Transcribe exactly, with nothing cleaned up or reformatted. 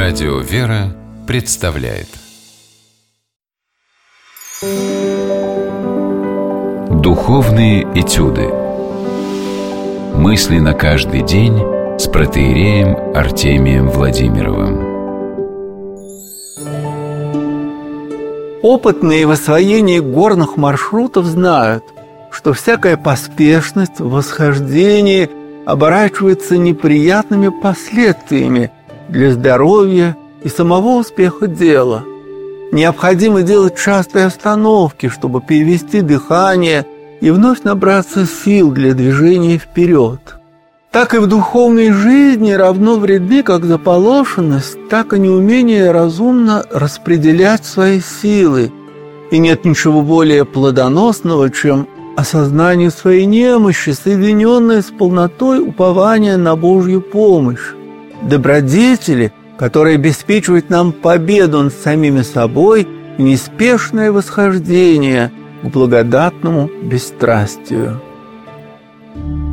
Радио «Вера» представляет Духовные этюды. Мысли на каждый день с протоиереем Артемием Владимировым. Опытные в освоении горных маршрутов знают, что всякая поспешность в восхождении оборачивается неприятными последствиями для здоровья и самого успеха дела. Необходимо делать частые остановки, чтобы перевести дыхание и вновь набраться сил для движения вперед. Так и в духовной жизни равно вредны как заполошенность, так и неумение разумно распределять свои силы. И нет ничего более плодоносного, чем осознание своей немощи, соединенное с полнотой упования на Божью помощь. Добродетели, которые обеспечивают нам победу над самими собой и неспешное восхождение к благодатному бесстрастию.